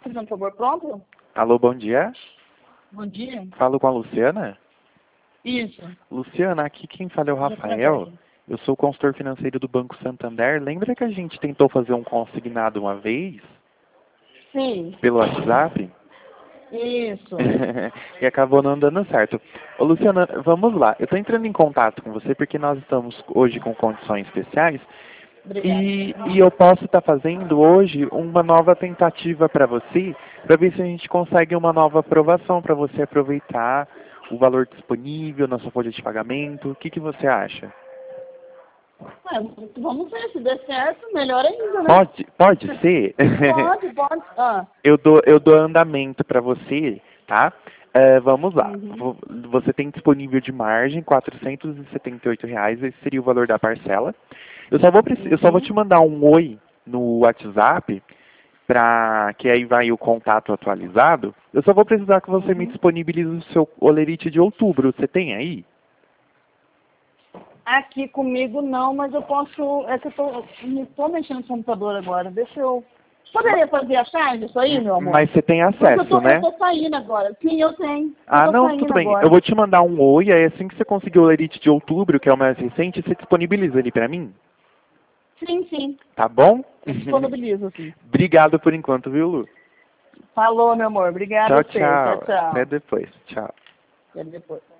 Fazendo favor, pronto? Alô, bom dia. Bom dia. Falo com a Luciana? Isso. Luciana, aqui quem fala é o Rafael. Eu sou o consultor financeiro do Banco Santander. Lembra que a gente tentou fazer um consignado uma vez? Sim. Pelo WhatsApp? Isso. E acabou não dando certo. Ô, Luciana, vamos lá. Eu estou entrando em contato com você porque nós estamos hoje com condições especiais. Obrigada. E eu posso estar fazendo hoje uma nova tentativa para você, para ver se a gente consegue uma nova aprovação, para você aproveitar o valor disponível na sua folha de pagamento. O que você acha? Vamos ver, se der certo, melhor ainda, né? Pode ser? Pode. Ah. Eu dou andamento para você, tá? Vamos lá. Você tem disponível de margem R$ 478, esse seria o valor da parcela. Eu só vou te mandar um oi no WhatsApp, que aí vai o contato atualizado. Eu só vou precisar que você me disponibilize o seu olerite de outubro. Você tem aí? Aqui comigo não, mas eu posso... É que eu tô mexendo no computador agora. Deixa eu... Poderia fazer a charge isso aí, meu amor? Mas você tem acesso, né? Eu tô saindo agora. Sim, eu tenho. Não, tudo bem. Agora. Eu vou te mandar um oi, aí assim que você conseguir o olerite de outubro, que é o mais recente, você disponibiliza ele para mim? Sim. Tá bom? Eu disponibilizo, sim. Obrigado por enquanto, viu, Lu? Falou, meu amor. Obrigada. Tchau. Tchau. Até depois. Tchau. Até depois.